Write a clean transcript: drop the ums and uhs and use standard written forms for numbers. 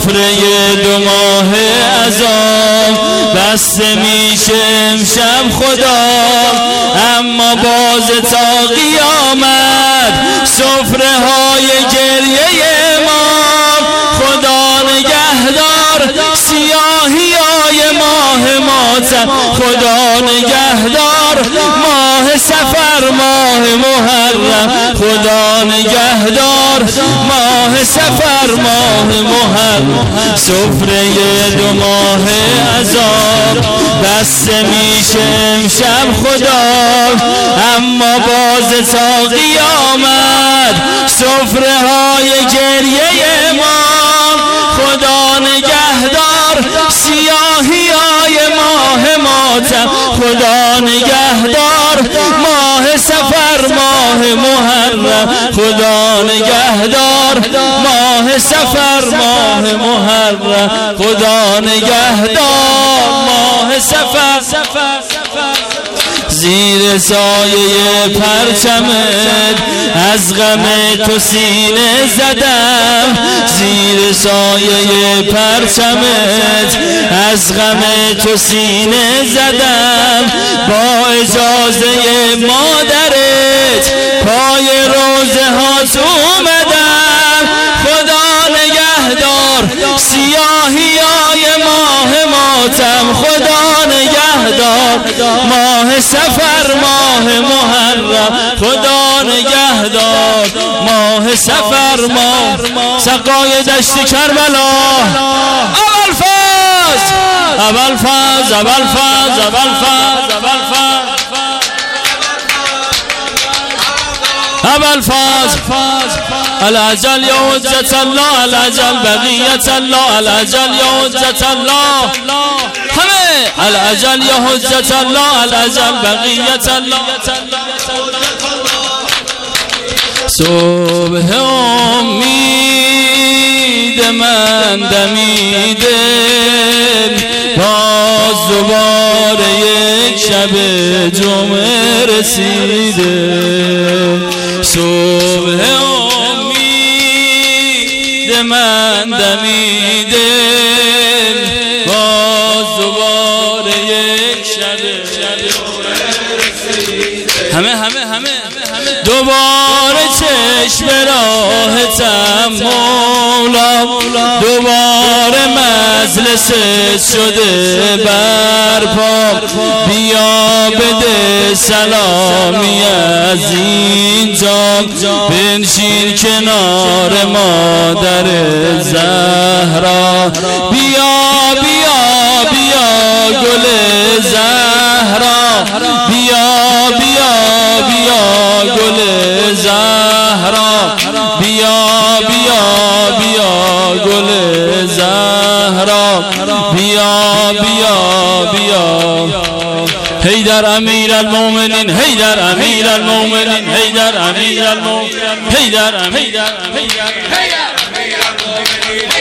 سفره 2 ماه عذاب بسته میشه امشب خدا، اما باز تا قیامت سفره های گریه ما. خدا نگهدار سیاهی های ماه ماتم، خدا نگهدار ماه سفر ماه محرم، خدا نگهدار ماه سفر ماه محرم. سفره 2 ماه عذاب بسته میشه امشب خدا، اما باز تا قیامت سفره های گریه ما. خدا نگهدار سیاهی های ماه ماتم، خدا نگهدار ماه سفر ماه محرم، خدا نگهدار ماه سفر ماه محرم، خدا نگهدار ماه سفر. زیر سایه پرچمت از غم تو سینه زدم، زیر سایه پرچمت از غم تو سینه زدم. با اجازه مادرت پای روزه هات اومدم. خدا نگهدار سیاهی های ماه ماتم، خدا نگهدار ماه سفر ماه محرم، خدا نگهدار ماه سفر ماه. سقای دشت کربلا ابوالفضل ابوالفضل ابوالفضل ابوالفضل ابوالفضل الأجل يا حجة الله، الأجل بقية الله، الأجل يا حجة الله، الأجل يا حجة الله، الأجل بقية الله. صبح امید من دمیده، باز دوباره یک شب جمعه رسیده. صبح امید من دمیده، باز دوباره یک شب همه دوباره چشم راحتم مولا، دوباره مجلس شده برپا. بیا بده سلامی از اینجا، بنشین کنار مادر زهرا. بیا بیا بیا گل زهرا، بیا بیا بیا گل زهرا، بیا بیا بیا گل زهرا، بیا بیا بیا. حیدر امیر المؤمنین، حیدر امیر المؤمنین، حیدر امیر المؤمنین، حیدر امیر المؤمنین.